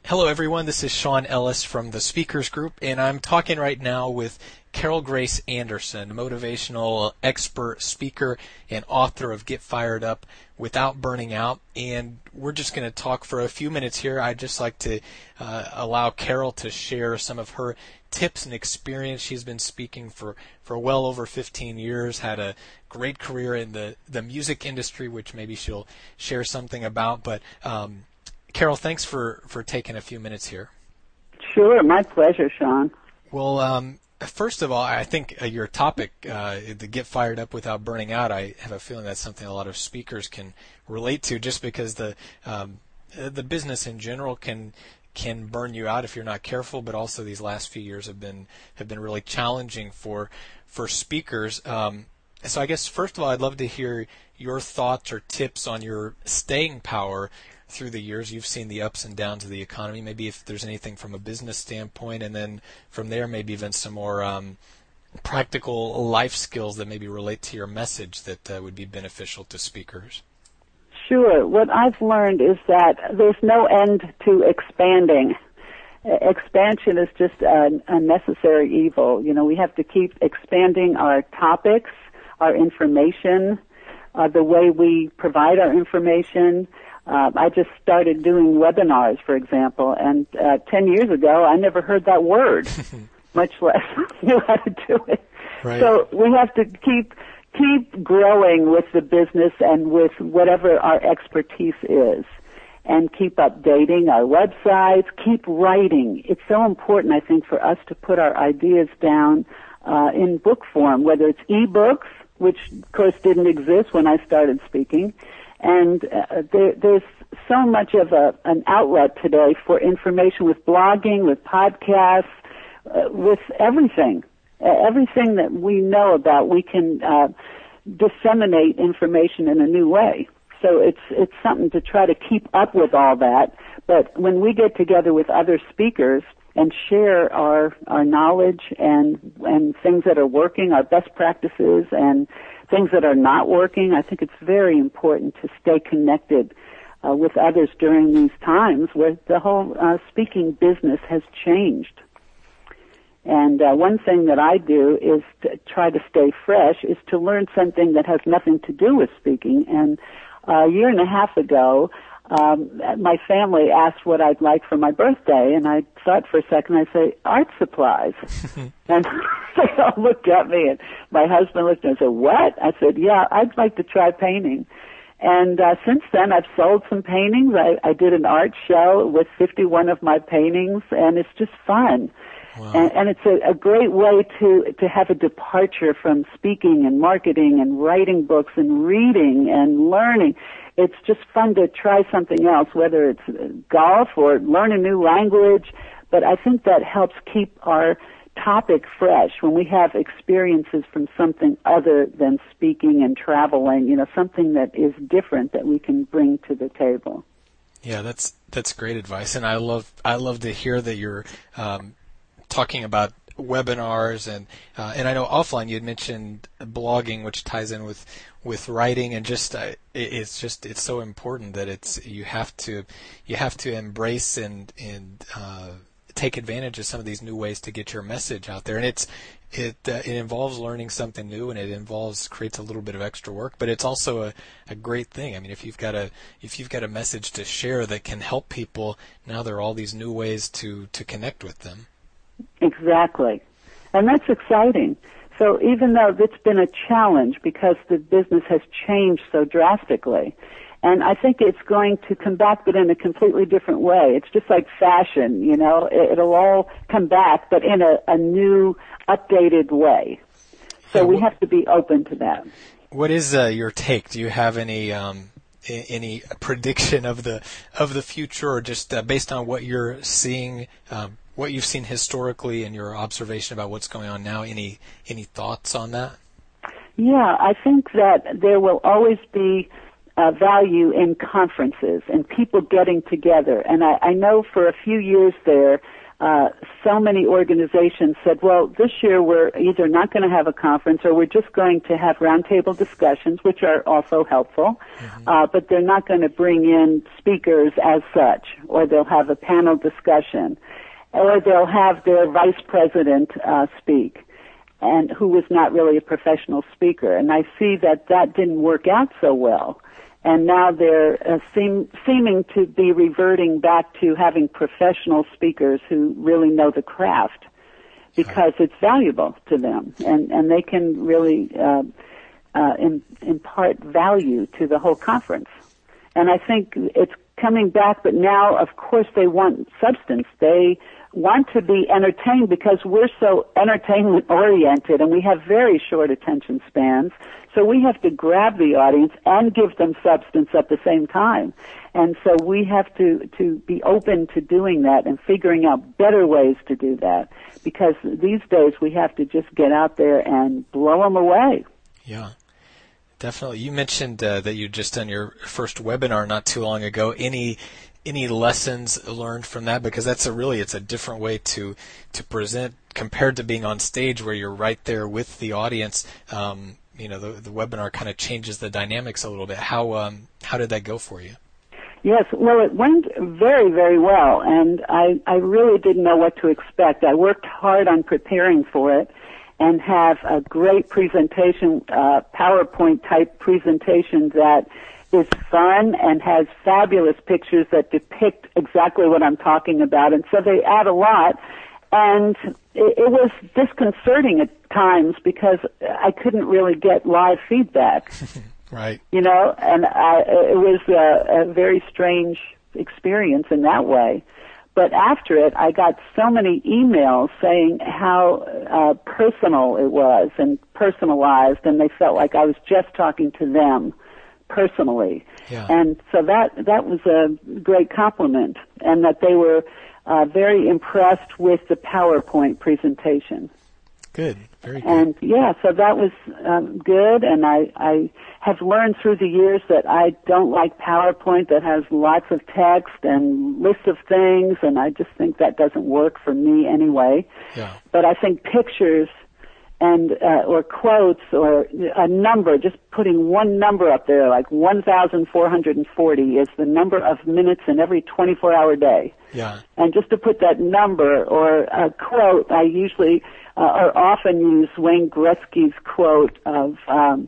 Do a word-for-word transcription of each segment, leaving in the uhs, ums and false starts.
Hello, everyone. This is Sean Ellis from the Speakers Group, and I'm talking right now with Carol Grace Anderson, motivational expert, speaker, and author of Get Fired Up Without Burning Out. And we're just going to talk for a few minutes here. I'd just like to uh, allow Carol to share some of her tips and experience. She's been speaking for, for well over fifteen years, had a great career in the, the music industry, which maybe she'll share something about. But um, Carol, thanks for, for taking a few minutes here. Sure, my pleasure, Sean. Well, um, first of all, I think uh, your topic, uh, the Get Fired Up Without Burning Out, I have a feeling that's something a lot of speakers can relate to, just because the um, the business in general can can burn you out if you're not careful, but also these last few years have been have been really challenging for for speakers. Um, so I guess first of all, I'd love to hear your thoughts or tips on your staying power through the years. You've seen the ups and downs of the economy. Maybe if there's anything from a business standpoint, and then from there, maybe even some more um, practical life skills that maybe relate to your message that uh, would be beneficial to speakers. Sure. What I've learned is that there's no end to expanding. Expansion is just a, a necessary evil. You know, we have to keep expanding our topics, our information, uh, the way we provide our information. Uh, I just started doing webinars, for example, and uh, ten years ago I never heard that word, much less knew how to do it. Right. So we have to keep keep growing with the business and with whatever our expertise is, and keep updating our websites, keep writing. It's so important, I think, for us to put our ideas down uh, in book form, whether it's e-books, which, of course, didn't exist when I started speaking. And uh, there, there's so much of a, an outlet today for information with blogging, with podcasts, uh, with everything. Uh, everything that we know about, we can uh, disseminate information in a new way. So it's it's something to try to keep up with all that. But when we get together with other speakers and share our our knowledge and and things that are working, our best practices, and things that are not working, I think it's very important to stay connected uh, with others during these times where the whole uh, speaking business has changed. And uh, one thing that I do is to try to stay fresh, is to learn something that has nothing to do with speaking. And uh, a year and a half ago, um, my family asked what I'd like for my birthday, and I thought for a second. I say, art supplies. And they all looked at me, and my husband looked at me and said, what? I said, yeah, I'd like to try painting. And uh, since then, I've sold some paintings. I, I did an art show with fifty-one of my paintings, and it's just fun. Wow. And, and it's a, a great way to, to have a departure from speaking and marketing and writing books and reading and learning. It's just fun to try something else, whether it's golf or learn a new language. But I think that helps keep our topic fresh when we have experiences from something other than speaking and traveling, you know, something that is different that we can bring to the table. Yeah, that's that's great advice, and I love I love to hear that you're um, talking about webinars, and uh, and I know offline you had mentioned blogging, which ties in with with writing, and just uh, it, it's just it's so important that it's you have to you have to embrace and and uh, take advantage of some of these new ways to get your message out there. And it's it uh, it involves learning something new, and it involves creates a little bit of extra work, but it's also a, a great thing. I mean, if you've got a if you've got a message to share that can help people, now there are all these new ways to to connect with them. Exactly. And that's exciting. So even though it's been a challenge because the business has changed so drastically, and I think it's going to come back, but in a completely different way. It's just like fashion, you know. It'll all come back, but in a, a new, updated way. So we have to be open to that. What is uh, your take? Do you have any um, any prediction of the of the future, or just uh, based on what you're seeing, um, what you've seen historically, and your observation about what's going on now? Any any thoughts on that? Yeah, I think that there will always be Uh, value in conferences and people getting together. And I, I know for a few years there, uh, so many organizations said, well, this year we're either not going to have a conference or we're just going to have roundtable discussions, which are also helpful, mm-hmm. uh, but they're not going to bring in speakers as such, or they'll have a panel discussion, or they'll have their vice president uh, speak, and who was not really a professional speaker. And I see that that didn't work out so well. And now they're uh, seem, seeming to be reverting back to having professional speakers who really know the craft, because it's valuable to them, and, and they can really uh, uh, in, impart value to the whole conference. And I think it's coming back, but now, of course, they want substance. They want to be entertained because we're so entertainment-oriented, and we have very short attention spans. So we have to grab the audience and give them substance at the same time. And so we have to, to be open to doing that and figuring out better ways to do that, because these days we have to just get out there and blow them away. Yeah, definitely. You mentioned uh, that you just done your first webinar not too long ago. Any any lessons learned from that? Because that's a really, it's a different way to to present compared to being on stage where you're right there with the audience. Um, you know, the, the webinar kind of changes the dynamics a little bit. How um, how did that go for you? Yes, well, it went very, very well, and I, I really didn't know what to expect. I worked hard on preparing for it and have a great presentation, uh, PowerPoint-type presentation that is fun and has fabulous pictures that depict exactly what I'm talking about, and so they add a lot. And it, it was disconcerting at times because I couldn't really get live feedback. Right. You know, and I, it was a, a very strange experience in that way. But after it, I got so many emails saying how uh, personal it was and personalized, and they felt like I was just talking to them personally. Yeah. And so that that was a great compliment, and that they were uh, very impressed with the PowerPoint presentation. Good, very good. And yeah, so that was um, good, and I, I have learned through the years that I don't like PowerPoint that has lots of text and lists of things, and I just think that doesn't work for me anyway. Yeah. But I think pictures and uh, or quotes or a number, just putting one number up there, like one thousand four hundred forty is the number of minutes in every twenty-four hour day. Yeah. And just to put that number or a quote, I usually uh, or often use Wayne Gretzky's quote of, um,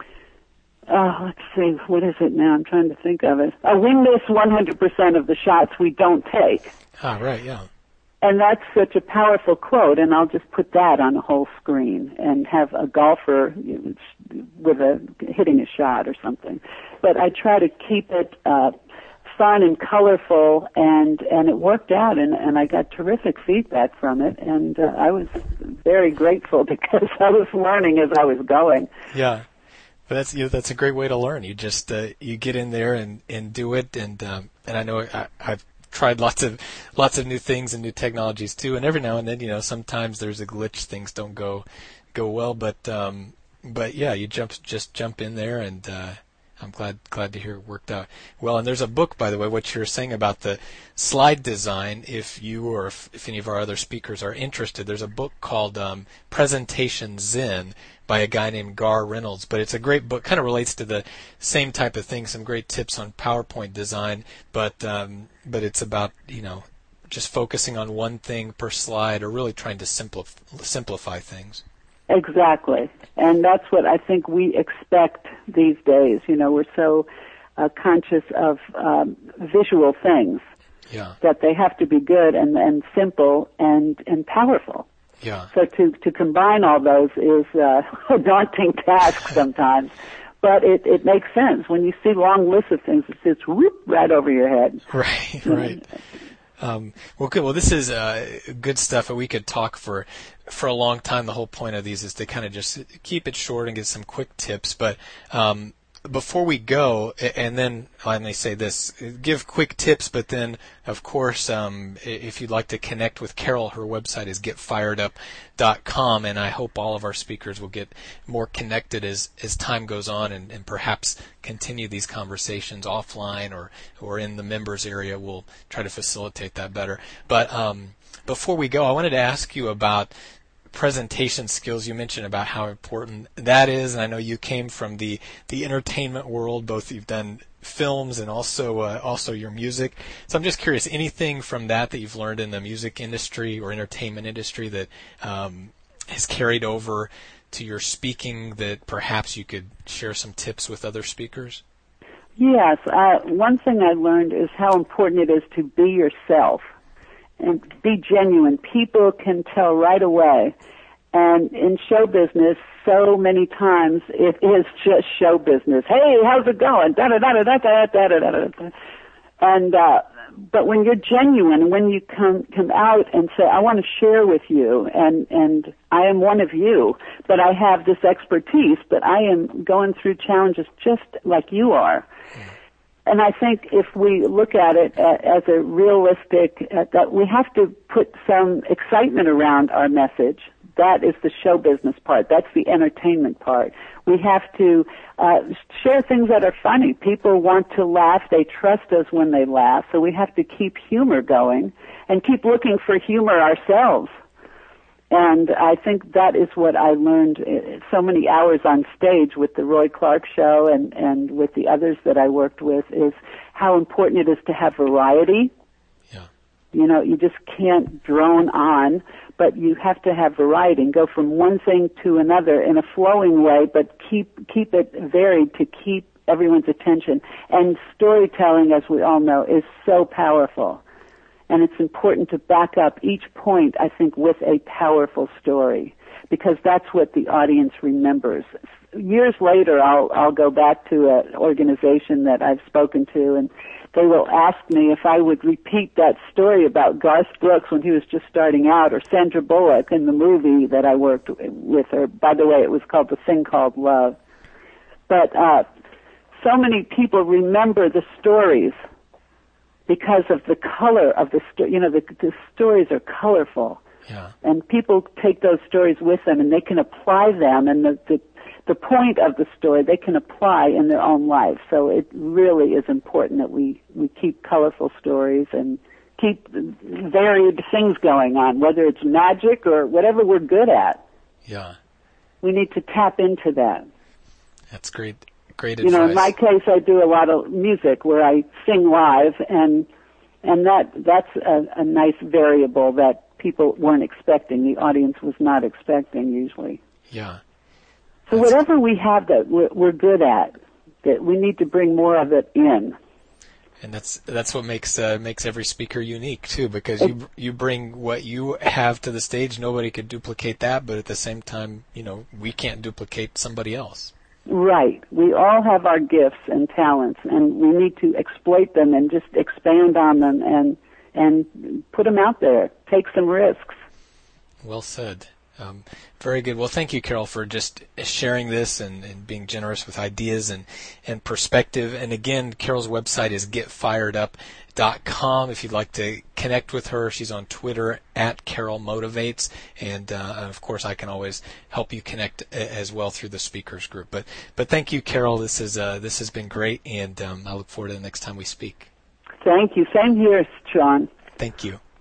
oh, let's see, what is it now? I'm trying to think of it. Uh, we miss one hundred percent of the shots we don't take. Ah, right, yeah. And that's such a powerful quote, and I'll just put that on the whole screen and have a golfer with a hitting a shot or something. But I try to keep it uh, fun and colorful, and and it worked out, and, and I got terrific feedback from it, and uh, I was very grateful because I was learning as I was going. Yeah. But that's you know, that's a great way to learn. You just uh, you get in there and, and do it, and um, and I know I, I've tried lots of lots of new things and new technologies too, and every now and then, you know, sometimes there's a glitch, things don't go go well, but um, but yeah, you jump just jump in there, and uh, I'm glad glad to hear it worked out well. And there's a book, by the way, what you're saying about the slide design. If you or if, if any of our other speakers are interested, there's a book called um, Presentation Zen by a guy named Gar Reynolds, but it's a great book, kind of relates to the same type of thing, some great tips on PowerPoint design, but um, but it's about, you know, just focusing on one thing per slide, or really trying to simplify, simplify things. Exactly, and that's what I think we expect these days. You know, we're so uh, conscious of um, visual things, yeah, that they have to be good and, and simple and, and powerful. Yeah. So to, to combine all those is uh, a daunting task sometimes, but it, it makes sense. When you see long lists of things, it's just whoop, right over your head. Right, right. Um, well, good. Well, this is uh, good stuff, and we could talk for for a long time. The whole point of these is to kind of just keep it short and get some quick tips. But um, before we go, and then let me say this, give quick tips, but then, of course, um, if you'd like to connect with Carol, her website is get fired up dot com, and I hope all of our speakers will get more connected as, as time goes on, and, and perhaps continue these conversations offline or, or in the members area. We'll try to facilitate that better. But um, before we go, I wanted to ask you about presentation skills. You mentioned about how important that is, and I know you came from the, the entertainment world. Both you've done films and also uh, also your music. So I'm just curious, anything from that that you've learned in the music industry or entertainment industry that um, has carried over to your speaking that perhaps you could share some tips with other speakers? Yes. Uh, one thing I learned is how important it is to be yourself and be genuine. People can tell right away. And in show business, so many times it is just show business. Hey, how's it going? Da da da da da da da da da da. And uh, but when you're genuine, when you come come out and say, I want to share with you, and and I am one of you, but I have this expertise, but I am going through challenges just like you are. And I think if we look at it as a realistic, uh, that we have to put some excitement around our message. That is the show business part. That's the entertainment part. We have to uh, share things that are funny. People want to laugh. They trust us when they laugh. So we have to keep humor going and keep looking for humor ourselves. And I think that is what I learned so many hours on stage with the Roy Clark show and, and with the others that I worked with, is how important it is to have variety. Yeah. You know, you just can't drone on, but you have to have variety and go from one thing to another in a flowing way, but keep keep it varied to keep everyone's attention. And storytelling, as we all know, is so powerful. And it's important to back up each point, I think, with a powerful story, because that's what the audience remembers. Years later, I'll I'll go back to an organization that I've spoken to, and they will ask me if I would repeat that story about Garth Brooks when he was just starting out, or Sandra Bullock in the movie that I worked with her. By the way, it was called The Thing Called Love. But uh, so many people remember the stories because of the color of the story. You know, the, the stories are colorful. Yeah. And people take those stories with them, and they can apply them, and the, the the point of the story they can apply in their own life. So it really is important that we, we keep colorful stories and keep varied things going on, whether it's magic or whatever we're good at. Yeah. We need to tap into that. That's great. Great you advice. know, in my case, I do a lot of music where I sing live, and and that that's a, a nice variable that people weren't expecting. The audience was not expecting usually. Yeah. So That's whatever we have that we're, we're good at, that we need to bring more of it in. And that's that's what makes uh, makes every speaker unique too, because you you bring what you have to the stage. Nobody could duplicate that, but at the same time, you know, we can't duplicate somebody else. Right. We all have our gifts and talents, and we need to exploit them and just expand on them and and put them out there. Take some risks. Well said. Um, very good. Well, thank you, Carol, for just sharing this and, and being generous with ideas and, and perspective. And again, Carol's website is get fired up dot com. If you'd like to connect with her, she's on Twitter at Carol Motivates. And, uh, of course, I can always help you connect as well through the speakers group. But but thank you, Carol. This is uh, this has been great, and um, I look forward to the next time we speak. Thank you. Same here, Sean. Thank you.